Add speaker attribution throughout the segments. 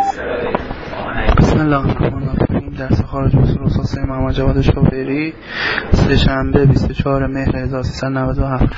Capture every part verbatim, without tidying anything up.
Speaker 1: بسم الله الرحمن الرحیم. درس خارج اصول استاد سید محمد جواد شاپری، سه شنبه بیست و چهار مهر هزار و سیصد و نود و هفت.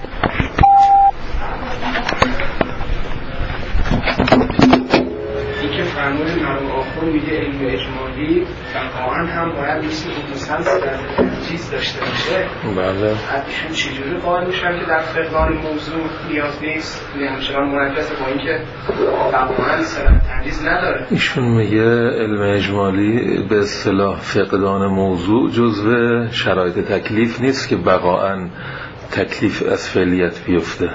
Speaker 2: این که فرمود مرحوم آخوند میگه علم اجمالی واقعا هم باید مثل مسلسل چیز داشته باشه.
Speaker 3: بله.
Speaker 2: ایشون چجوری قائل میشن که در فقدان موضوع نیاز نیست؟ همچنان منجز با اینکه واقعا سلام تنجیز نداره.
Speaker 3: ایشون میگه علم اجمالی به اصطلاح فقدان موضوع جزو شرایط تکلیف نیست که بقاً تکلیف از فعلیت بیفته.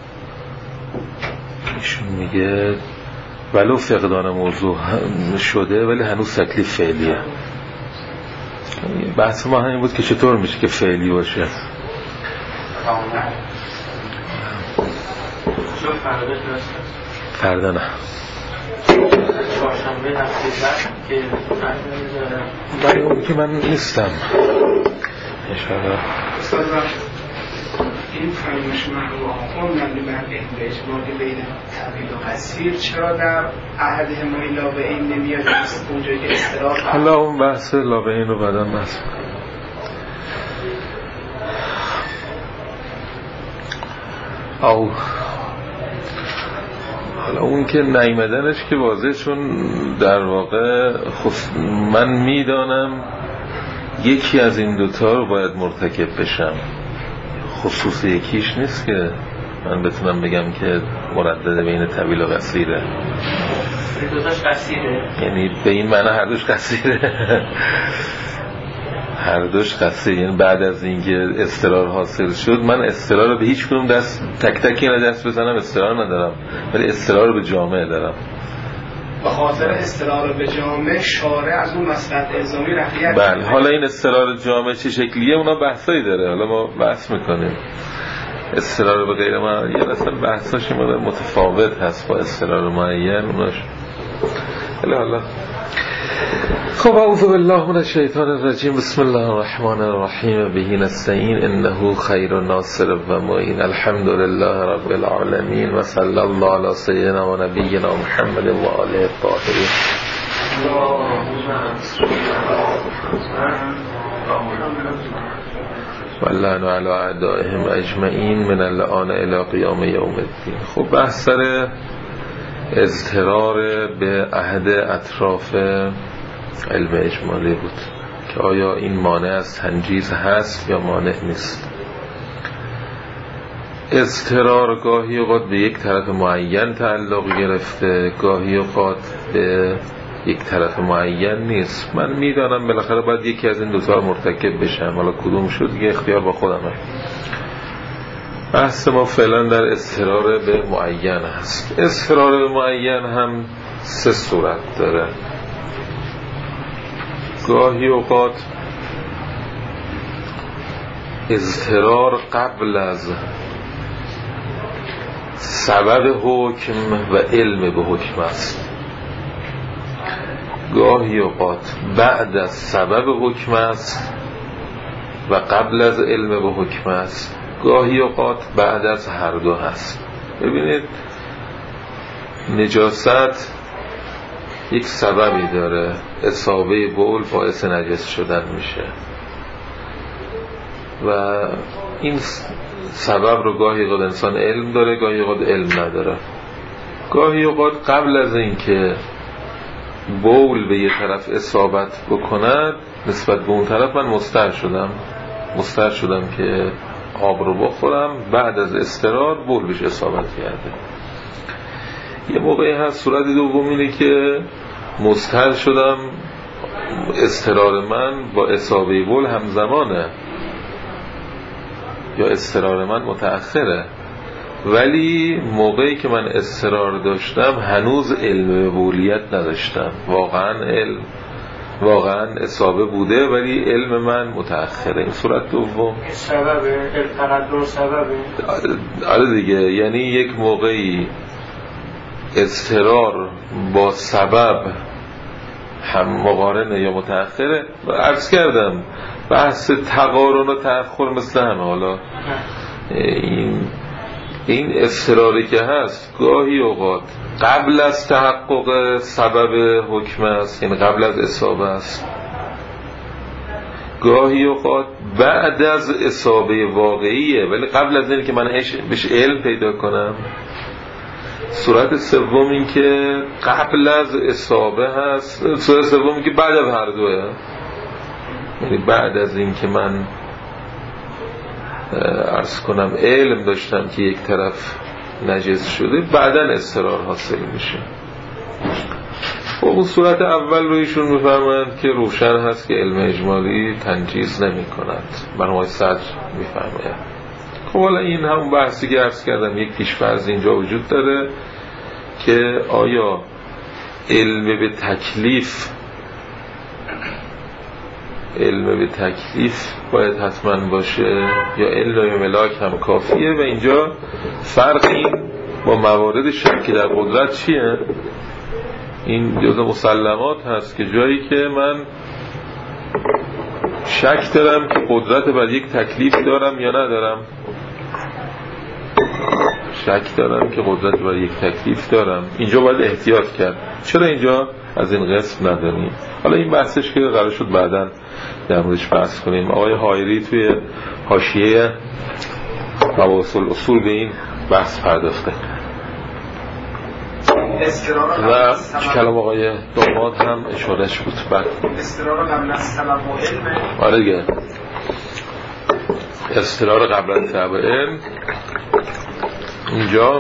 Speaker 3: ایشون میگه ولو فقدان موضوع شده ولی هنوز تکلیف فعلیه. بحث ما همین بود که چطور میشه که فعلی باشه. فردا نه
Speaker 4: چهارشنبه هفته بعد که
Speaker 3: برای اون که من نیستم انشاءالله.
Speaker 2: این فرمایش مرحوم آخوند مبنی بر علم اجمالی بین طویل و قصیر چرا در عهد همایی لا به این نمیاد اونجایی که اصطلاح
Speaker 3: حالا اون بحث لا به این رو بعدا بحث او حالا اون که نیمدنش که واضحه، چون در واقع خص... من میدانم یکی از این دوتا رو باید مرتکب بشم، خصوص یکیش نیست که من بتونم بگم که مردد بین طویل و قصیره.
Speaker 4: دوتاش قصیره،
Speaker 3: یعنی به این معنی هر دوش قصیره. هر دوش قصیره، یعنی بعد از اینکه اضطرار حاصل شد من اضطرار رو به هیچ کدوم دست تک تک اینو دست بزنم اضطرار ندارم، ولی اضطرار رو به جامعه دارم.
Speaker 2: به خاطر اضطرار به جامعه شارع از اون مصلحت الزامی رفیع.
Speaker 3: بله. حالا این اضطرار جامعه چه شکلیه اونا بحثایی داره، حالا ما بحث میکنیم. اضطرار به غیر معین اصلا بحثاش متفاوت هست با اضطرار معین اوناش. حالا حالا خب اعوذ بالله من الشیطان الرجیم. بسم الله الرحمن الرحیم. به نستعین انه خیر ناصر و معین. الحمد لله رب العالمین و صلی الله علی سیدنا و نبینا محمد و آله الطاهرین. واللعن علی اعدائهم اجمعین من الان الی قیام یوم الدین. خب بحث سر اضطرار به عهد اطراف علم اجمالی بود که آیا این مانع از تنجیز هست یا مانع نیست. اضطرار گاهی اوقات به یک طرف معین تعلق گرفته، گاهی اوقات به یک طرف معین نیست. من میدانم بالاخره باید یکی از این دو تا مرتکب بشم، حالا کدوم شد دیگه اختیار با خودمه. بحث ما فعلا در اضطرار به معین هست. اضطرار به معین هم سه صورت داره. گاهی اوقات اضطرار قبل از سبب حکم و علم به حکم است، گاهی اوقات بعد از سبب حکم است و قبل از علم به حکم است، گاهی اوقات بعد از هر دو هست. ببینید نجاست یک سببی داره، اصابه بول باعث نجس شدن میشه و این سبب رو گاهی اوقات انسان علم داره، گاهی اوقات علم نداره. گاهی اوقات قبل از اینکه بول به یه طرف اصابت بکند نسبت به اون طرف من مستر شدم مستر شدم که آب رو بخورم، بعد از اضطرار بول بهش اصابت کرده. یه موقعی هست صورت دوم اینه که مستر شدم، اضطرار من با اصابه بول همزمانه یا اضطرار من متأخره، ولی موقعی که من اضطرار داشتم هنوز علم بولیت نداشتم، واقعا علم واقعا اصابه بوده ولی علم من متأخره. این صورت دوم
Speaker 4: سببه، التقدر سببه.
Speaker 3: آره دیگه، یعنی یک موقعی اضطرار با سبب هم مقارنه یا متأخره. و عرض کردم بحث تقارن و تأخر مثل همه. حالا این این اضطراری که هست گاهی اوقات قبل از تحقق سبب حکم است، یعنی قبل از اصابه است، گاهی اوقات بعد از اصابه واقعیه ولی قبل از این که من بهش علم پیدا کنم. صورت سوم این که قبل از اصابه هست، صورت سوم این که بعد از هر دوه، یعنی بعد از این که من عرض کنم علم داشتم که یک طرف نجس شده بعداً اضطرار حاصل میشه. خب اون صورت اول رو ایشون میفهمند که روشن هست که علم اجمالی تنجیز نمی کند، مرحوم صدر میفهمند. خب حالا این هم بحثی که عرض کردم یک پیش‌فرض اینجا وجود داره که آیا علم به تکلیف علم به تکلیف باید حتما باشه یا علم به ملاک هم کافیه، و اینجا فرق این با موارد شک در قدرت چیه؟ این جزء مسلمات هست که جایی که من شک دارم که قدرت بر یک تکلیف دارم یا ندارم، شک دارم که قدرت بر یک تکلیف دارم، اینجا باید احتیاط کرد. چرا اینجا از این قسم نداریم؟ حالا این بحثش که قرار شد بعداً در موردش بحث کنیم. آقای حایری توی حاشیه مباحث الاصول به این بحث پرداخته و کلام آقای داماد هم اشارهش بود. بعد
Speaker 2: استقرار قبل از طلب و علم.
Speaker 3: آره دیگه، استقرار قبل از طلب و علم اینجا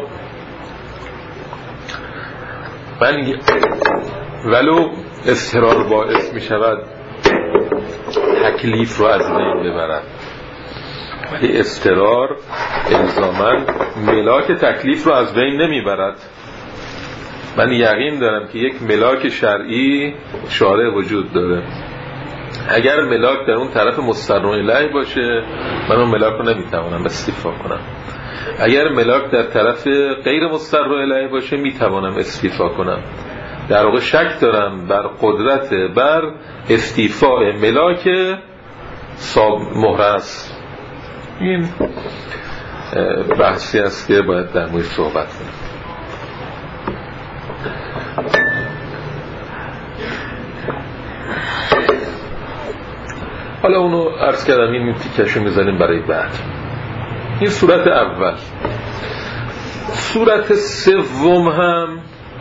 Speaker 3: من ولو استقرار باعث می شود تکلیف رو از بین ببرد، ولی استقرار الزاماً ملاک تکلیف رو از بین نمی برد. من یقین دارم که یک ملاک شرعی شارع وجود داره، اگر ملاک در اون طرف مستر الیه باشه من اون ملاک رو نمیتوانم استیفا کنم، اگر ملاک در طرف غیر مستر الیه باشه میتوانم استیفا کنم. در واقع شک دارم بر قدرت بر استیفاء ملاک محرز. این بحثی است که باید در موردش صحبت کنیم. حالا اونو عرض کردم، این تیکشو میزنیم برای بعد. این صورت اول. صورت سوم هم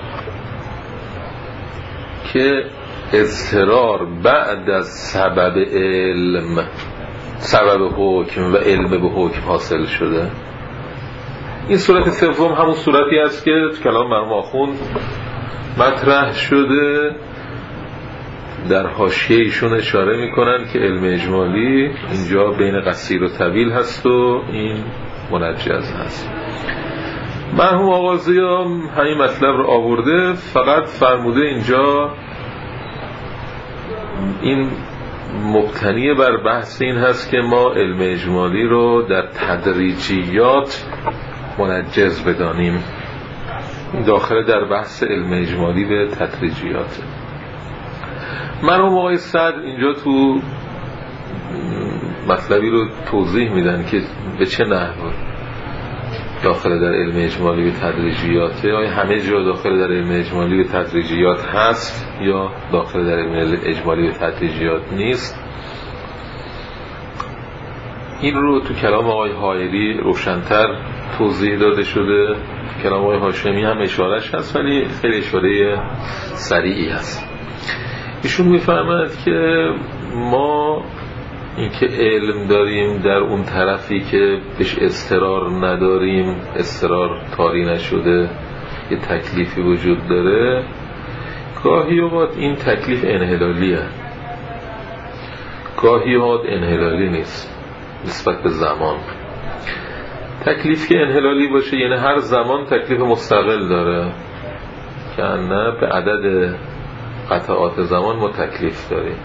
Speaker 3: که اضطرار بعد از سبب علم، سبب حکم و علم به حکم حاصل شده. این صورت سوم همون صورتی است که کلام مرحوم آخوند مطرح شده، در حاشیه ایشون اشاره میکنن که علم اجمالی اینجا بین قصیر و طویل هست و این منجز هست. مرحوم آغازی هم همین مطلب رو آورده، فقط فرموده اینجا این مبتنی بر بحث این هست که ما علم اجمالی رو در تدریجیات منجز بدانیم. داخل در بحث علم اجمالی به تدریجیات. مرحوم آقای صدر اینجا تو مطلبی رو توضیح میدن که به چه نحو داخل در علم اجمالی به تدریجیاته، آیا همه جا داخل در علم اجمالی به تدریجیات هست یا داخل در علم اجمالی به تدریجیات نیست. این رو تو کلام آقای حایری روشن‌تر توضیح داده شده، تو کلام آقای هاشمی هم اشارهش هست ولی خیلی اشاره سریعی هست. ایشون میفهمد که ما اینکه علم داریم در اون طرفی که بهش اضطرار نداریم، اضطرار طاری نشده، یه تکلیفی وجود داره، گاهی اوقات این تکلیف انحلالیه، گاهی اوقات انحلالی نیست نسبت به زمان. تکلیف که انحلالی باشه یعنی هر زمان تکلیف مستقل داره که نه به عدد قطعات زمان ما تکلیف داریم.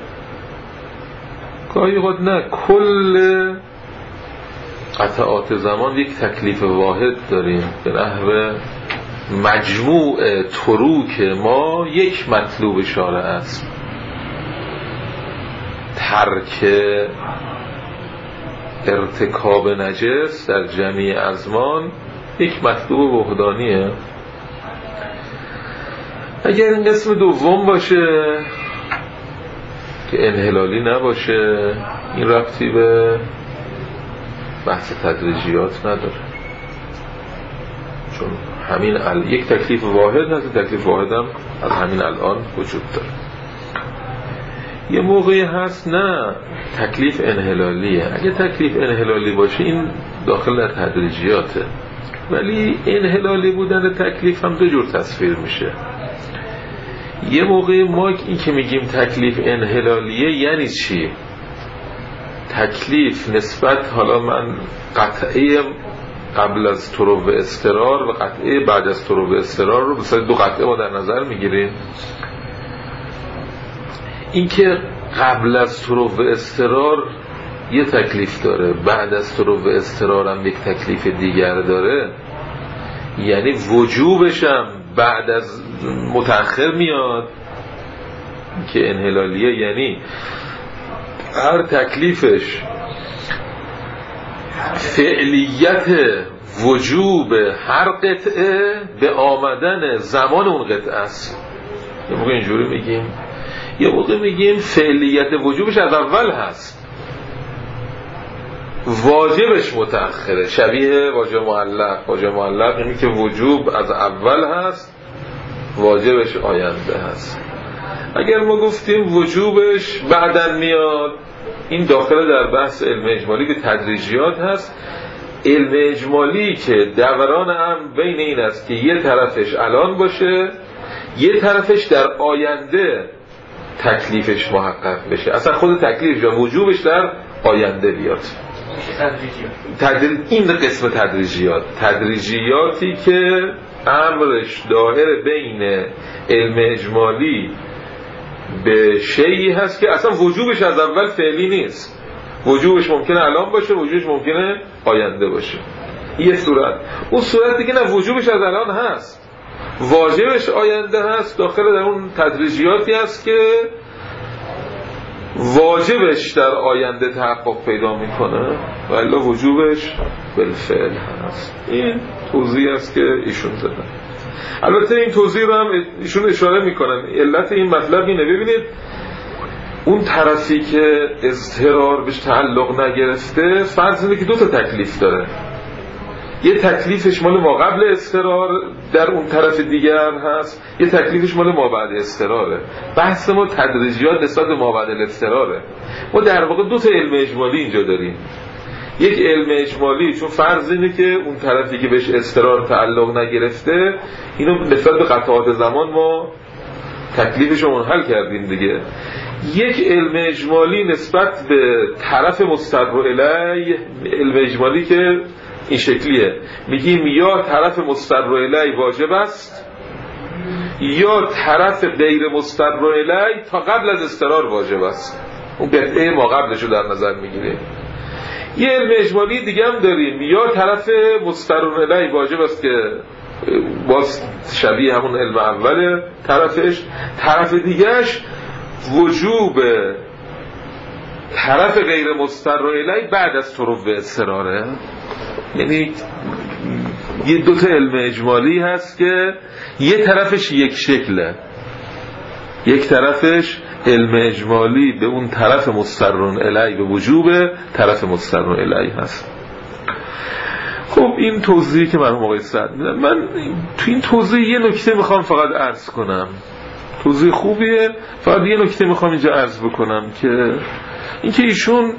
Speaker 3: گاهی اوقات نه، کل قطعات زمان یک تکلیف واحد داریم، به نحو مجموع تروک ما یک مطلوب شارع است، ترک ارتکاب نجس در جمعی ازمان یک مطلوب وحدانیه. اگر این قسم دوم باشه که انحلالی نباشه، این ربطی به بحث تدریجیات نداره، چون همین ال... یک تکلیف واحد هست، تکلیف واحد هم از همین الان وجود داره. یه موقعی هست نه تکلیف انحلالیه، اگه تکلیف انحلالی باشه این داخل در تدریجیاته، ولی انحلالی بودن تکلیف هم دو جور تصویر میشه. یه موقعی ما این که میگیم تکلیف انحلالیه یعنی چی؟ تکلیف نسبت، حالا من قطعه قبل از طروق اضطرار و قطعه بعد از طروق اضطرار رو بسید دو قطعه ما در نظر میگیریم. این که قبل از طروق اضطرار یه تکلیف داره، بعد از طروق اضطرار هم یک تکلیف دیگر داره، یعنی وجوبش هم بعد از متأخر میاد که انحلالیه، یعنی هر تکلیفش فعلیت وجوب هر قطعه به آمدن زمان اون قطعه است. یه موقع اینجوری میگیم، یه موقع میگیم فعلیت وجوبش از اول هست، واجبش متأخره، شبیه واجب معلق. واجب معلق یعنی که وجوب از اول هست، واجبش آینده هست. اگر ما گفتیم وجوبش بعداً میاد، این داخل در بحث علم اجمالی که تدریجیات هست. علم اجمالی که دوران هم بین این است که یه طرفش الان باشه، یه طرفش در آینده تکلیفش محقق بشه، اصلا خود تکلیفش یا وجوبش در آینده بیاد. تدریج... این قسم تدریجیات، تدریجیاتی که امرش دایر بین علم اجمالی به شیئی هست که اصلا وجوبش از اول فعلی نیست، وجوبش ممکنه الان باشه، وجوبش ممکنه آینده باشه. یه صورت. اون صورت دیگه نه، وجوبش از الان هست، واجبش آینده هست، داخل در اون تدریجیاتی هست که واجبش در آینده تحقق پیدا میکنه و الا وجوبش بالفعل هست. این توضیح است که ایشون دادن. البته این توضیح رو هم ایشون اشاره میکنن. علت این مطلب اینه، ببینید اون طرفی که اضطرار بهش تعلق نگرفته، فرض اینه که دو تا تکلیف داره. یه تکلیفش مال ما قبل اضطرار در اون طرف دیگر هست، یه تکلیفش مال ما بعد اضطراره. بحث ما تدریجیات نسبت به ما بعد اضطراره. ما در واقع دو تا علم اجمالی اینجا داریم. یک علم اجمالی چون فرض اینه که اون طرفی که بهش اضطرار تعلق نگرفته، اینو نسبت به قطعات زمان ما تکلیفش رو منحل کردیم دیگه. یک علم اجمالی نسبت به طرف مستر الیه، علم اجمالی که این شکلیه، میگیم یا طرف مستر الیه واجب است یا طرف غیر مستر الیه تا قبل از اضطرار واجب است. اون قطعه ما قبلش رو در نظر میگیریم. یه علم اجمالی دیگه هم داریم، یا طرف مستر الیه واجب است که باز شبیه همون علم اوله طرفش، طرف دیگهش وجوب طرف غیر مستر الیه بعد از طروق اضطراره. یعنی یه دوتا علم اجمالی هست که یه طرفش یک شکله، یک طرفش علم اجمالی به اون طرف مستر الیه به وجوب طرف مستر الیه هست. خب این توضیحی که مرحوم آقای سعد میدن، من تو این توضیح یه نکته میخوام فقط عرض کنم، توضیح خوبیه، فقط یه نکته میخوام اینجا عرض بکنم که اینکه ایشون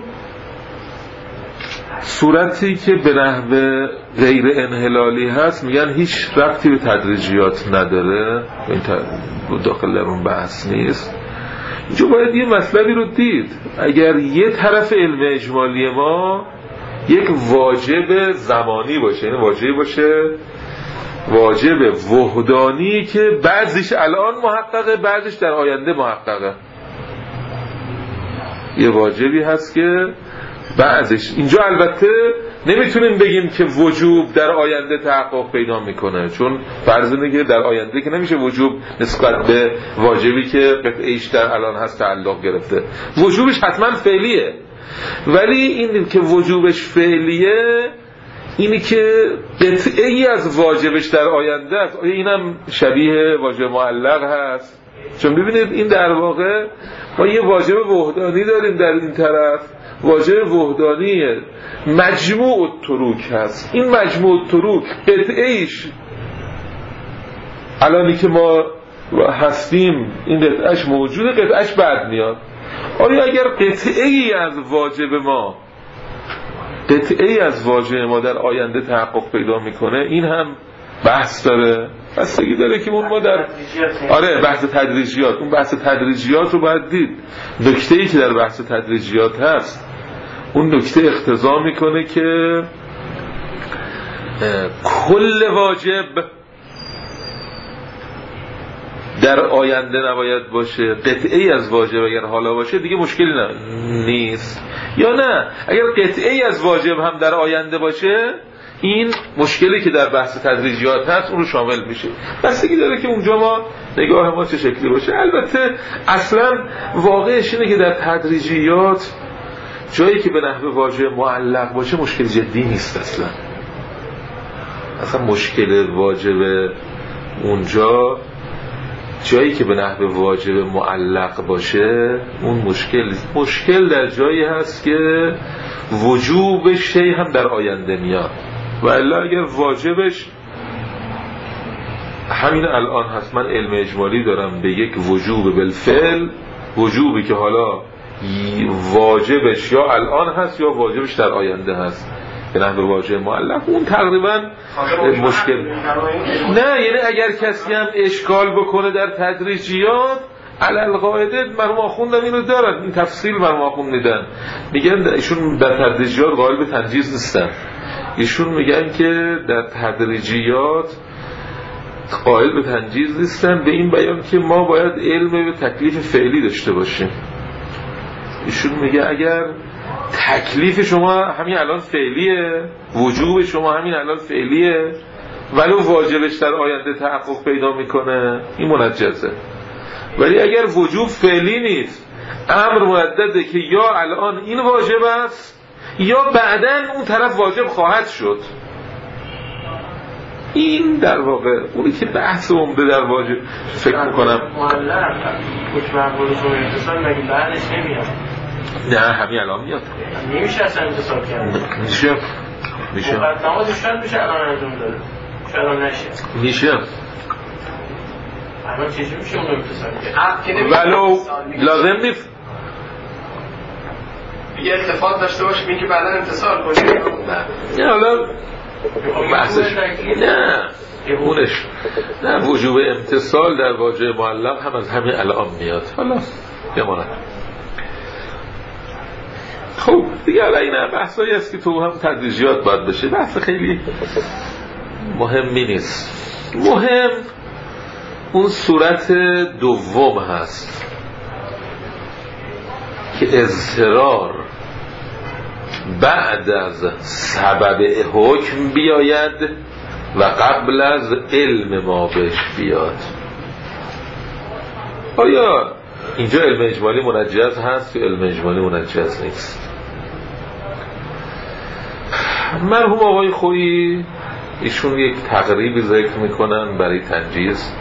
Speaker 3: صورتی که به نحو غیر انحلالی هست میگن هیچ ربطی به تدریجیات نداره، این داخل در اون بحث نیست. اینجا باید یه مطلبی رو دید، اگر یه طرف علم اجمالی ما یک واجب زمانی باشه، یعنی واجب باشه واجب وحدانی که بعضیش الان محققه بعضیش در آینده محققه، یه واجبی هست که بعضیش اینجا البته نمیتونیم بگیم که وجوب در آینده تحقق پیدا میکنه، چون فرض اینه که در آینده که نمیشه وجوب نسبت به واجبی که قطعیش در الان هست تعلق گرفته، وجوبش حتما فعلیه، ولی این که وجوبش فعلیه اینی که قطعه ای از واجبش در آینده است. آیا اینم شبیه واجب معلق هست؟ چون ببینید این در واقع ما یه واجب وحدانی داریم در این طرف، واجب وحدانی مجموع التروک هست. این مجموع التروک قطعه ایش الانی که ما هستیم این قطعهش موجوده، قطعهش بعد میاد. آیا اگر قطعه ای از واجب ما قطعه ای از واجب ما در آینده تحقق پیدا میکنه، این هم بحث داره، بستگی داره که اون ما در آره بحث تدریجیات، اون بحث تدریجیات رو باید دید. نکته ای که در بحث تدریجیات هست اون نکته اقتضا میکنه که کل واجب در آینده نباید باشه، قطعه ای از واجب اگر حالا باشه دیگه مشکلی نه نیست، یا نه اگر قطعه ای از واجب هم در آینده باشه این مشکلی که در بحث تدریجیات هست اون رو شامل میشه. بستگی داره که اونجا ما نگاه ما چه شکلی باشه. البته اصلا واقعش اینه که در تدریجیات جایی که به نحو واجب معلق باشه مشکل جدی نیست. اصلا اصلا مشکل واجب اونجا جایی که به نحو واجب معلق باشه اون مشکل مشکل در جایی هست که وجوب شی هم در آینده میاد، و الا اگر واجبش همین الان هست، من علم اجمالی دارم به یک وجوب بالفعل، وجوبی که حالا واجبش یا الان هست یا واجبش در آینده هست به نحو واجب معلق، اون تقریبا مشکل نه. یعنی اگر کسی هم اشکال بکنه در تدریجیات علل قاعده مرحوم آخوندم اینو دارن، این تفصیل مرحوم آخوند میدن، میگن ایشون در تدریجیات قائل به تنجیز نیستن، ایشون میگن که در تدریجیات قائل به تنجیز نیستن به این بیان که ما باید علم به تکلیف فعلی داشته باشیم. ایشون میگه اگر تکلیف شما همین الان فعلیه، وجوب شما همین الان فعلیه، ولو واجبش در آینده تحقق پیدا میکنه این منجزه، ولی اگر وجوب فعلی نیست امر مردده که یا الان این واجب است یا بعداً اون طرف واجب خواهد شد. این در واقع اونی که بحث عمده در واجب فکر میکنم
Speaker 4: معلق حکم اول شما اتصال مگه بعدش نمیاد؟
Speaker 3: نه همین الان میاد،
Speaker 4: نمیشه اصلا اتصال کرد،
Speaker 3: میشه میشه
Speaker 4: مقدماتش شاید میشه الان انجام داره، شاید هم نشه
Speaker 3: میشه
Speaker 4: الان چیزی میشه اون اتصال
Speaker 2: کرد
Speaker 3: ولو لازم نیست
Speaker 2: یه اتفاق داشته باشیم این که بعدا اتصال کنیم.
Speaker 3: نه حالا بحثش نه اونش نه وجوب امتصال در واجب معلق هم از همین الان میاد. حالا بماند خب دیگه حالا این بحثایی هست که تو هم تدریجیات باید بشه، بحث خیلی مهمی نیست. مهم اون صورت دوم هست که اضطرار بعد از سبب حکم بیاید و قبل از علم ما بهش بیاد. آیا اینجا علم اجمالی منجز هست یا علم اجمالی منجز نیست؟ مرحوم آقای خویی ایشون یک تقریبی ذکر میکنن برای تنجیز.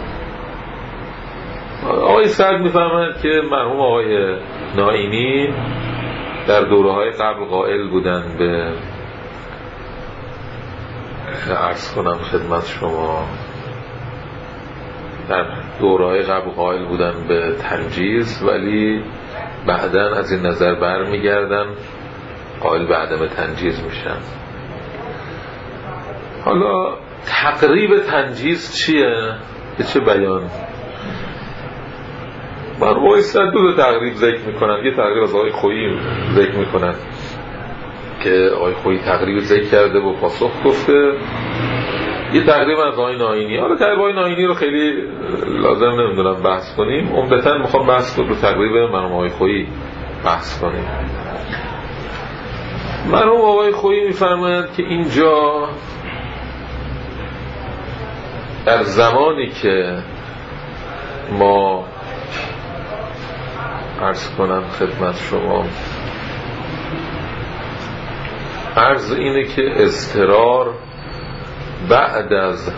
Speaker 3: آقای سعد میفهمند که مرحوم آقای نائینی در دوره‌های قبل قائل بودن به عرض کنم خدمت شما در دوره‌های قبل قائل بودن به تنجیز، ولی بعداً از این نظر برمیگردن قائل به عدم تنجیز میشن. حالا تقریب تنجیز چیه؟ به چه بیان؟ مرحوم آقای سعد دو تقریب ذکر میکنن. یه تقریب از آقای خویی ذکر میکنن که آقای خویی تقریب ذکر کرده و پاسخ گفته، یه تقریب از آقای نائینی. حالا تقریب آقای نائینی رو خیلی لازم نمیدونم بحث کنیم، عمدتاً میخوام بحث کنم رو تقریب مرحوم آقای خویی بحث کنیم. مرحوم آقای خویی میفرمایند که اینجا در زمانی که ما عرض کنم خدمت شما عرض اینه که اضطرار بعد از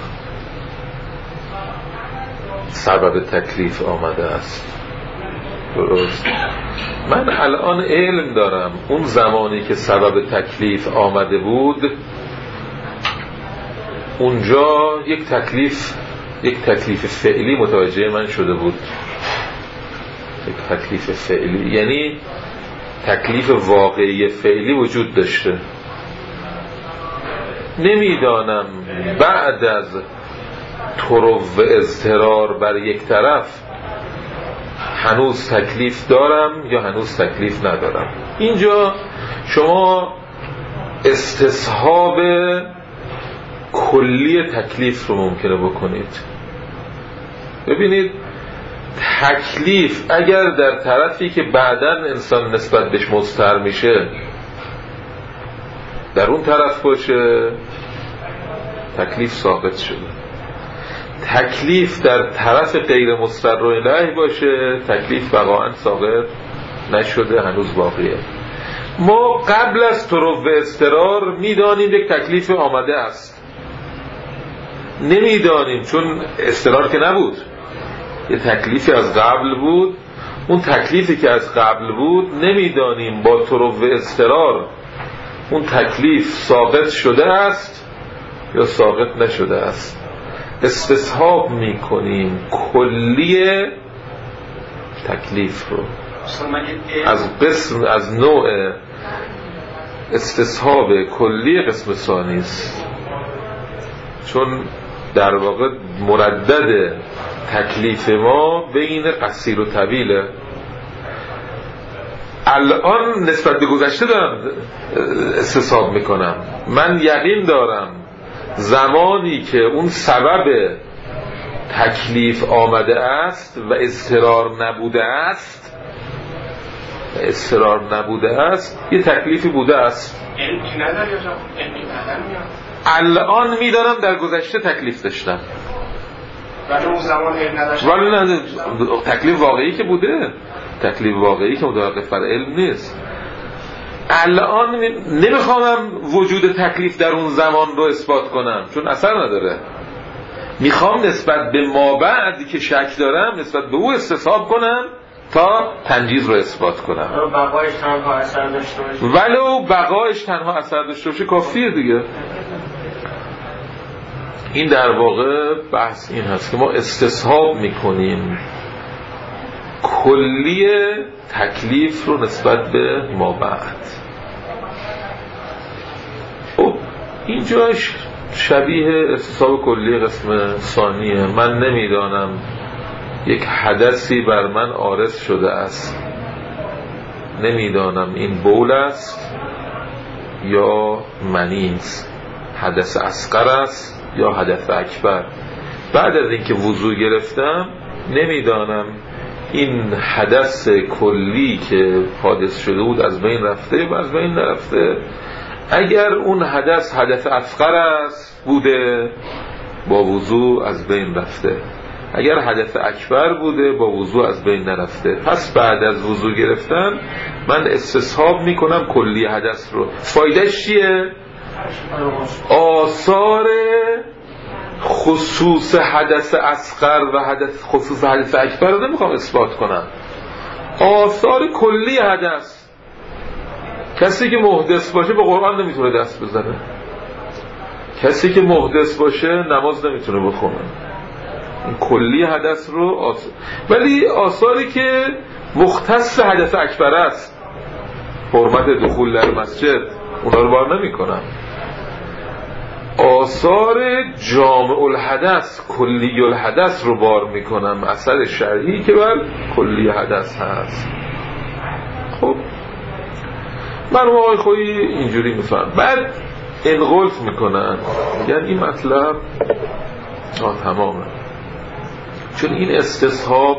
Speaker 3: سبب تکلیف آمده است. درست؟ من الان علم دارم اون زمانی که سبب تکلیف آمده بود اونجا یک تکلیف یک تکلیف فعلی متوجه من شده بود. یک تکلیف فعلی یعنی تکلیف واقعی فعلی وجود داشته. نمیدانم بعد از طرو و اضطرار بر یک طرف هنوز تکلیف دارم یا هنوز تکلیف ندارم. اینجا شما استصحاب کلی تکلیف رو ممکنه بکنید. ببینید تکلیف اگر در طرفی که بعداً انسان نسبت بهش مضطر میشه در اون طرف باشه تکلیف ثابت شده. تکلیف در طرف غیر مضطر الیه باشه تکلیف واقعا ثابت نشده، هنوز باقیه. ما قبل از طرو و اضطرار میدانیم یک تکلیف آمده است، نمیدانیم چون اضطرار که نبود، یه تکلیفی از قبل بود. اون تکلیفی که از قبل بود نمیدانیم با طرو و اضطرار اون تکلیف ثابت شده است یا ثابت نشده است. استصحاب میکنیم کلی تکلیف رو از قسم از نوع استصحاب کلی قسم ثانی است، چون در واقع مردد تکلیف ما بین قصیر و طویله. الان نسبت به گذشته دارم استصحاب میکنم. من یقین دارم زمانی که اون سبب تکلیف آمده است و اضطرار نبوده است و اضطرار نبوده است یه تکلیفی بوده است. الان میدارم در گذشته تکلیف داشتم
Speaker 2: ولی اون زمان علم نداشتم.
Speaker 3: ولی نه تکلیف واقعی که بوده، تکلیف واقعی که متوقف بر علم نیست. الان نمیخوام وجود تکلیف در اون زمان رو اثبات کنم چون اثر نداره. میخوام نسبت به ما بعدی که شک دارم نسبت به او استصحاب کنم تا تنجیز رو اثبات کنم.
Speaker 4: ولو بقایش تنها اثر داشته باشه
Speaker 3: ولو بقایش تنها اثر داشته باشه کافیه دیگه. این در واقع بحث این هست که ما استصحاب میکنیم کلی تکلیف رو نسبت به ما بعد. خب اینجاش شبیه استصحاب کلی قسم ثانیه. من نمیدانم یک حدثی بر من عارض شده است، نمیدانم این بول است یا منی است، حدث اصغر است یا حدث اکبر. بعد از اینکه وضو گرفتم نمیدانم این حدث کلی که حادث شده بود از بین رفته یا از بین نرفته. اگر اون حدث حدث اصغر است بوده با وضو از بین رفته، اگر حدث اکبر بوده با وضو از بین نرفته. پس بعد از وضو گرفتن من استصحاب میکنم کلی حدث رو. فایدهش چیه؟ آثار خصوص حدث اصغر و حدث خصوص حدث اکبر رو نمیخوام اثبات کنم، آثار کلی حدث. کسی که محدث باشه به قرآن نمیتونه دست بزنه، کسی که محدث باشه نماز نمیتونه بخونه. این کلی حدث رو آثار. ولی آثاری که مختص حدث اکبر است، حرمت دخول در مسجد، اونا رو بار نمی کنم. آثار جامع الحدث کلی الحدث رو بار می کنم، اثر شرعی که بر کلی حدث هست. خب من و آقای خویی اینجوری می فهم. بعد انغلف می کنن، یعنی این مطلب آه تمامه، چون این استصحاب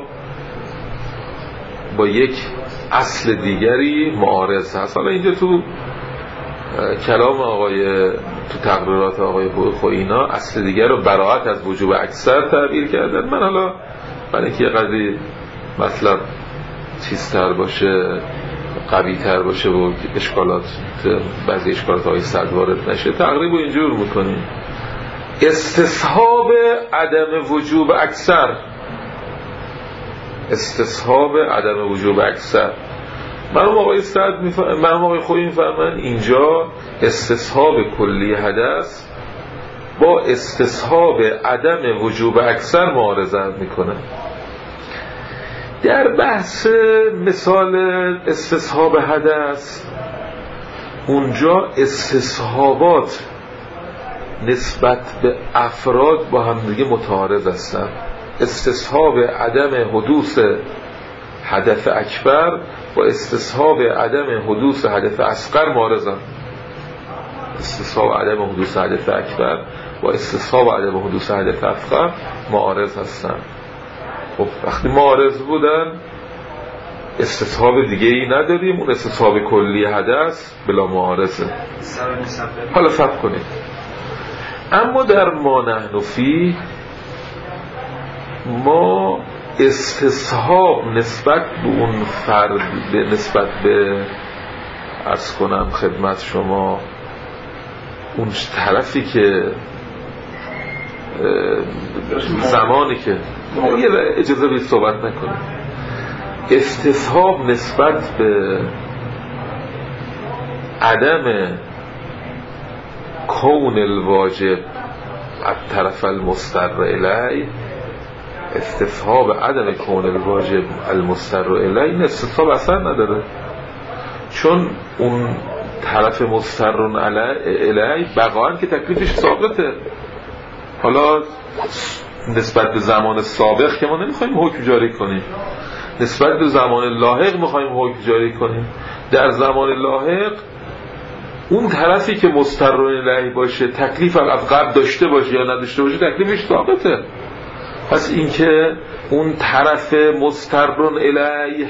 Speaker 3: با یک اصل دیگری معارض هست. حالا اینجا تو کلام آقای تو تقریرات آقای خویینا اصل دیگر رو براعت از وجوب اکثر تعبیر کردن. من حالا برای اینکه یه قدری مطلب چیزتر باشه قوی تر باشه و اشکالات بعضی اشکالات های صد وارد نشه. تقریب رو اینجور میکنیم: استصحاب عدم وجوب اکثر، استصحاب عدم وجوب اکثر. مرحوم آقای سعد میفرمایند، مرحوم آقای خویی میفرمایند اینجا استصحاب کلی حدث با استصحاب عدم وجوب اکثر معارضت میکنه. در بحث مثال استصحاب حدث اونجا استصحابات نسبت به افراد با هم دیگه متعارض هستن. استصحاب عدم حدوث حدث اکبر با استصحاب عدم حدوث حدث اصغر معارضن. استصحاب عدم حدوث حدث اکبر با استصحاب عدم حدوث حدث اصغر معارض هستن. خب وقتی معارض بودن استصحاب دیگه ای نداریم، اون استصحاب کلی حدث بلا معارضه. حالا صبر کنید. اما در ما نحن فیه ما استصحاب نسبت به اون فرد، نسبت به عرض کنم خدمت شما اون طرفی که زمانی که یه اجازه بید صحبت نکنیم، استصحاب نسبت به عدم کون الواجب از طرف المستر الی، استصحاب عدم کون الواجب المستر الی، این استصحاب اثر نداره، چون اون طرف مستر الی بقاً که تکلیفش ثابته. حالا نسبت به زمان سابق که ما نمیخوایم حکم جاری کنیم، نسبت به زمان لاحق میخوایم حکم جاری کنیم. در زمان لاحق اون طرفی که مستر الیه باشه تکلیف از قبل داشته باشه یا نداشته باشه تکلیفش ثابته. پس اینکه اون طرف مستر الیه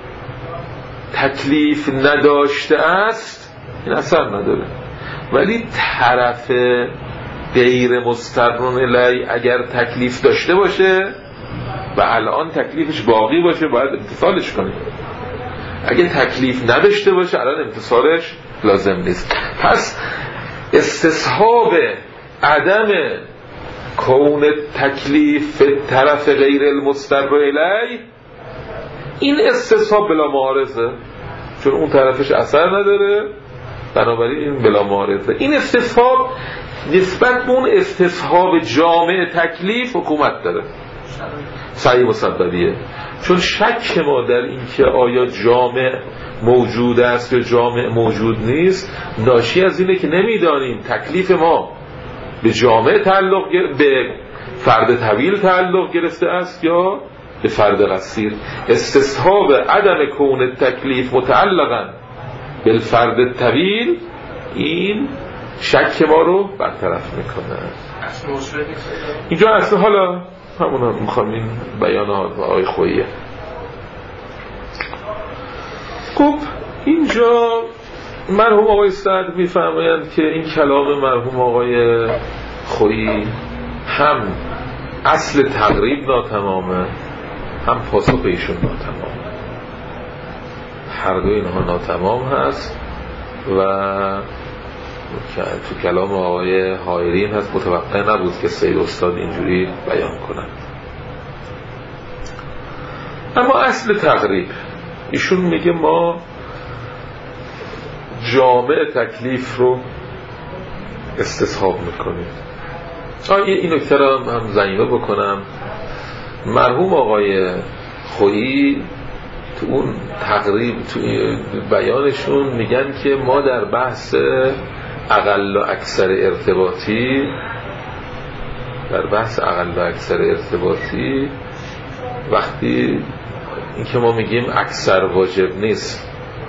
Speaker 3: تکلیف نداشته است این اثر نداره، ولی طرف غیر مسترون الی اگر تکلیف داشته باشه و الان تکلیفش باقی باشه باید امتثالش کنیم. اگر تکلیف نداشته باشه الان امتثالش لازم نیست. پس استصحاب عدم کون تکلیف طرف غیر المستر الی این استصحاب بلا معارضه، چون اون طرفش اثر نداره، بنابراین این بلا معارضه. این استصحاب نسبت به اون استصحاب جامع تکلیف حکومت داره، صحیح مسببیه. چون شک ما در این که آیا جامع موجود است یا جامع موجود نیست ناشی از اینه که نمیدانیم تکلیف ما به جامع تعلق به فرد طویل تعلق گرفته است یا به فرد قصیر. استصحاب عدم کون تکلیف متعلقا بالفرد طویل این شک ما رو برطرف میکنه. اینجا اصلا حالا همون هم میخوام این بیانات و آقای خوییه. خب اینجا مرحوم آقای سعد میفرمایند که این کلام مرحوم آقای خویی هم اصل تقریب ناتمامه هم پاسخ ایشون ناتمامه، هر دو اینها ناتمام هست و تو کلام آقای حایرین هست متوقع نبود که سید استاد اینجوری بیان کنند. اما اصل تقریب ایشون میگه ما جامع تکلیف رو استصحاب میکنیم. این نکته رو هم ضمیمه بکنم، مرحوم آقای خویی تو اون تقریب تو بیانشون میگن که ما در بحث اقل و اکثر ارتباطی در بحث اقل و اکثر ارتباطی وقتی این که ما میگیم اکثر واجب نیست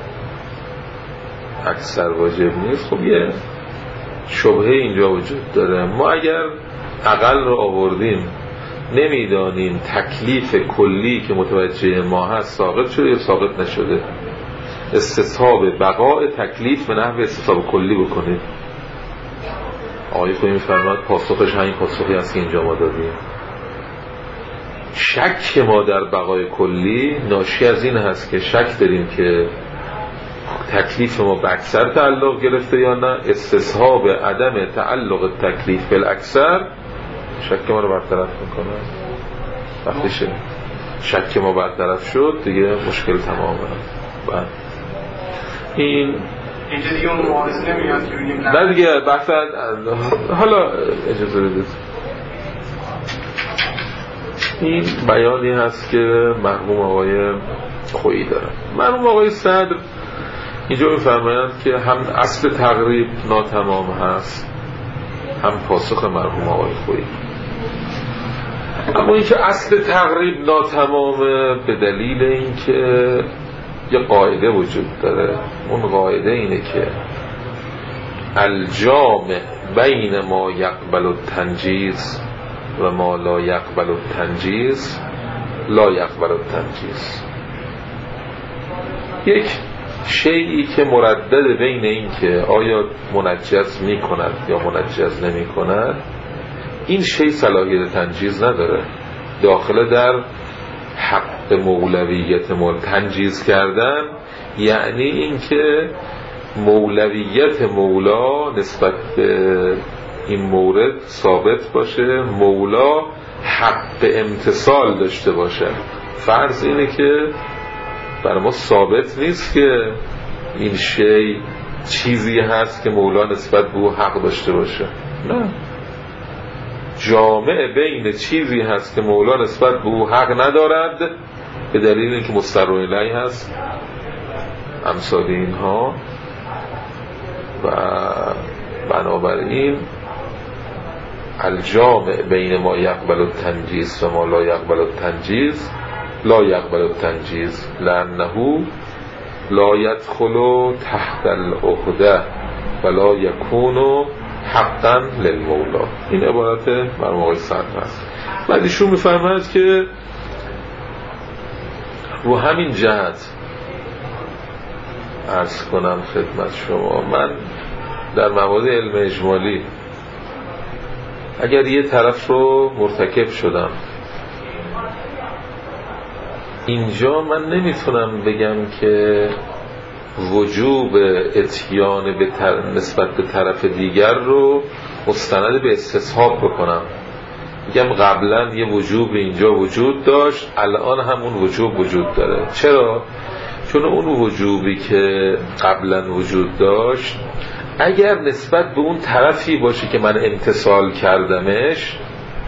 Speaker 3: اکثر واجب نیست خب یه شبهه اینجا وجود داره. ما اگر اقل رو آوردیم نمیدانیم تکلیف کلی که متوجه ما هست ساقط شده یا ساقط نشده، استصحاب بقاء تکلیف به نحو استصحاب کلی بکنید. آقای خویی می‌فرماید پاسخش همین پاسخی است که اینجا ما دادیم. شک ما در بقای کلی ناشی از این هست که شک داریم که تکلیف ما به اکثر تعلق گرفته یا نه، استصحاب عدم تعلق تکلیف به اکثر شک ما رو برطرف میکنه. وقتی شد شک ما برطرف شد دیگه مشکل تمامه. بعد این
Speaker 2: اینجا دیگه اون معارضه نمیاد که بگیم
Speaker 3: نه دیگه بحث. حالا اجازه بدید این بیانی هست که مرحوم آقای خویی داره. مرحوم آقای صدر اینجا میفرمایند که هم اصل تقریب ناتمام هست، هم پاسخ مرحوم آقای خویی. اما اینکه اصل تقریب ناتمامه به دلیل اینکه یه قاعده وجود داره. اون قاعده اینه که الجامع بین ما یقبل التنجیز و ما لا یقبل التنجیز لا یقبل التنجیز. یک شیئی که مردد بین این که آیا منجز می کند یا منجز نمی کند، این شیء صلاحیت تنجیز نداره. داخل در حق مولویت مول تنجیز کردن یعنی این که مولویت مولا نسبت به این مورد ثابت باشه، مولا حق امتصال داشته باشه. فرض اینه که برای ما ثابت نیست که این شیء چیزی هست که مولا نسبت به او حق داشته باشه. نه، جامع بین چیزی هست که مولا نسبت به او حق ندارد به دلیل اینکه مستر الیه هست، امثال اینها، و بنابراین الجامع بین ما یقبل التنجیز و ما لا یقبل التنجیز لا یقبل التنجیز لانه لا یدخل تحت العهده ولا یکون حقا للمولا. این عبارت مرحوم آقای صدر هست. بعد ایشون میفرماید که رو همین جهت عرض کنم خدمت شما، من در مواد علم اجمالی اگر یه طرف رو مرتکب شدم، اینجا من نمیتونم بگم که وجوب اتیان به تر... نسبت به طرف دیگر رو مستند به استصحاب بکنم. میگم قبلا یه وجوب اینجا وجود داشت، الان همون وجوب وجود داره. چرا؟ چون اون وجوبی که قبلا وجود داشت اگر نسبت به اون طرفی باشه که من امتصال کردمش،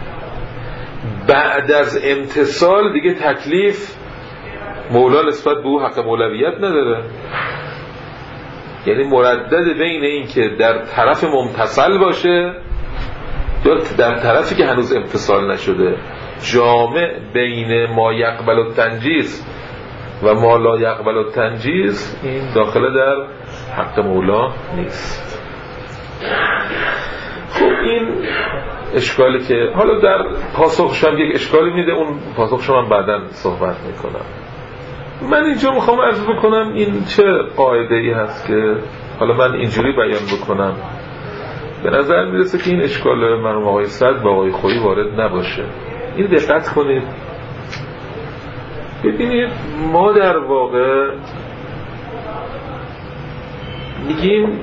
Speaker 3: بعد از امتصال دیگه تکلیف مولا نسبت به او حق مولویت نداره. یعنی مردد بین این که در طرف ممتصل باشه یا در طرفی که هنوز امتصال نشده. جامع بین ما یقبل التنجیز و ما لا یقبل التنجیز این داخل در حق مولا نیست. خب این اشکالی که حالا در پاسخش هم یک اشکالی میده، اون پاسخش من بعداً صحبت میکنم. من اینجا میخوام عرض بکنم این چه قاعده ای هست که حالا من اینجوری بیان بکنم. به نظر میرسه که این اشکال مرحوم آقای صدر با آقای خویی وارد نباشه. این دقت کنید. ببینید ما در واقع میگیم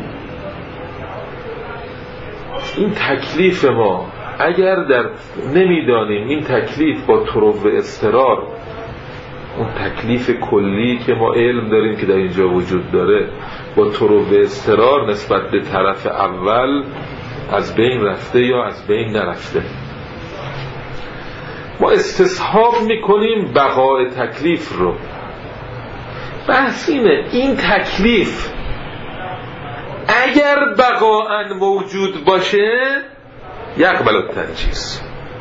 Speaker 3: این تکلیف ما اگر در نمیدانیم این تکلیف با طرق اضطرار، اون تکلیف کلی که ما علم داریم که در اینجا وجود داره، با طرق اضطرار نسبت به طرف اول از بین رفته یا از بین نرفته، ما استصحاب میکنیم بقای تکلیف رو. بحث اینه این تکلیف اگر بقاءً موجود باشه یقبل التنجیز،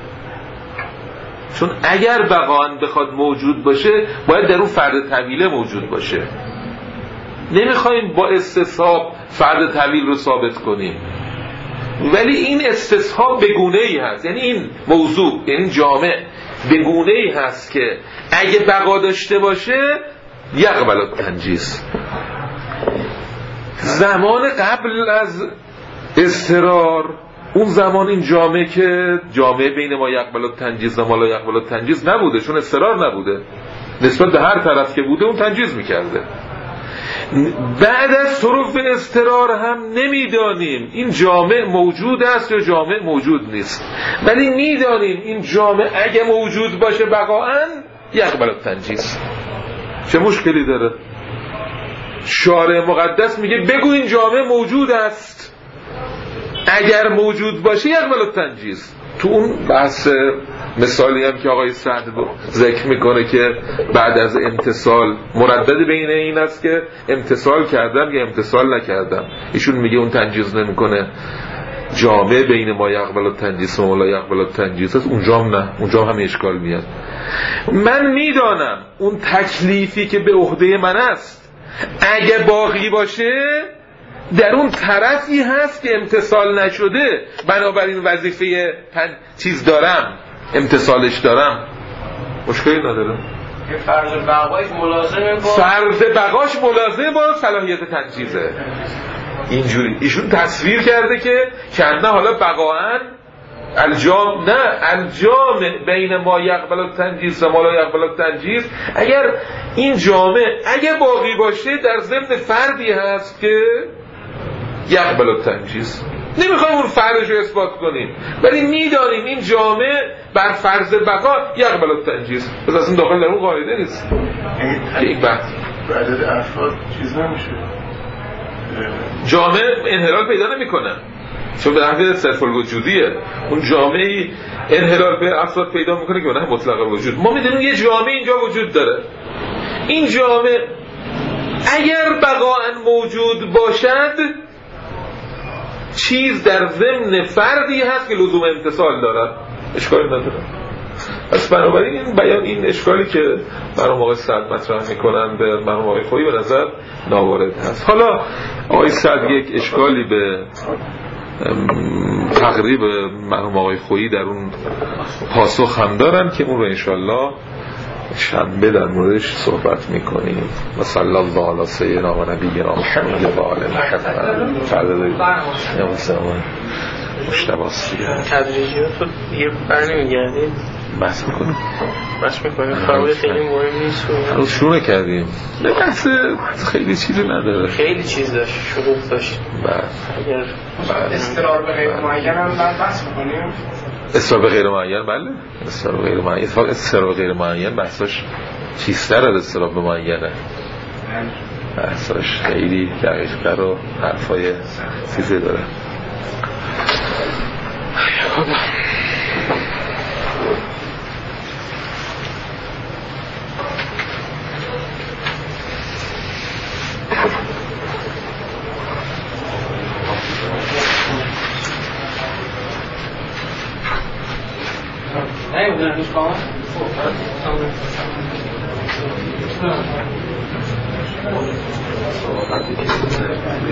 Speaker 3: چون اگر بقاءً بخواد موجود باشه باید در اون فرد طویله موجود باشه. نمیخوایم با استصحاب فرد طویل رو ثابت کنیم، ولی این استصحاب به گونه‌ای هست، یعنی این موضوع، یعنی جامع به گونه‌ای هست که اگه بقا داشته باشه یقبل التنجیز. زمان قبل از اضطرار، اون زمان این جامعه که جامعه بین ما یقبل التنجیز و ما لا یقبل التنجیز نبوده، چون اضطرار نبوده، نسبت به هر طرف که بوده اون تنجیز میکرده. بعد از صرف اضطرار هم نمیدانیم این جامع موجود است یا جامع موجود نیست، ولی میدانیم این جامع اگه موجود باشه بقاً یقبل التنجیز. چه مشکلی داره؟ شارع مقدس میگه بگو این جامع موجود است، اگر موجود باشه یقبل التنجیز. تو اون بحث مثالی هم که آقای سعد ذکر میکنه که بعد از امتصال مردد بین این است که امتصال کردم یا امتصال نکردم، ایشون میگه اون تنجیز نمیکنه، جامع بین ما یقبل التنجیز و لا یقبل التنجیز است، اونجا هم نه، اونجا هم, هم اشکال میاد. من میدانم اون تکلیفی که به عهده من است اگه باقی باشه در اون طرفی هست که امتصال نشده، بنابراین وظیفه پن... چیز دارم، امتصالش دارم، مشکلی ندارم.
Speaker 4: فرض بقاش ملازمه با
Speaker 3: فرض بقاش ملازمه با صلاحیت تنجیزه. اینجوری ایشون تصویر کرده که کنه حالا بقاً الجام نه الجام بین ما یقبل التنجیز و ما لا یقبل التنجیز، اگر این جامع اگه باقی باشه در ضمن فردی هست که یقبل التنجیز. نمیخوایم اون فردش رو اثبات کنیم، ولی میدانیم این جامع بر فرض بقا یقبل التنجیز، پس اصلا داخل در اون قاعده نیست که این بحث
Speaker 5: عدد افراد چیز نمیشه،
Speaker 3: جامع انحلال پیدا نمیکنه چون به نحو صرف الوجودیه. اون جامعی انحلال به افراد پیدا میکنه که به نحو مطلق الوجود. ما میدونیم یه جامع اینجا وجود داره، این جامع اگر بقاء موجود باشد چیز در ضمن فردی هست که لزوم امتصال دارد، اشکالی نداره. پس بنابراین این بیان این اشکالی که مرحوم آقای سعد مطرح میکنن به مرحوم آقای خویی به نظر ناوارد هست. حالا آقای سعد یک اشکالی به تقریب مرحوم آقای خویی در اون پاسخ هم دارن که اون رو انشالله شنبه در موردش صحبت میکنیم. و صلی الله علی سیدنا و نبینا محمد و آله محمد. فردا داریم یا مسلمان مشتباسی
Speaker 4: تدریجیات رو دیگه برنمیگردید
Speaker 3: بحث میکنیم
Speaker 4: بحث میکنیم فرموده خیلی مهم نیست
Speaker 3: هنوز شروع نکردیم، بحث خیلی چیزی نداره،
Speaker 4: خیلی چیز داشت، شروع داشت.
Speaker 3: اگر
Speaker 2: استقرار به غیر معین هم بحث میکنیم،
Speaker 3: استقرار به غیر معین، بله استقرار به غیر معین، اتفاق استقرار به غیر معین بحثش چیزتر از استقرار به معینه، بحثش خیلی دقیق‌تر و حرفای چیزی داره.
Speaker 2: نه اون نیست کامل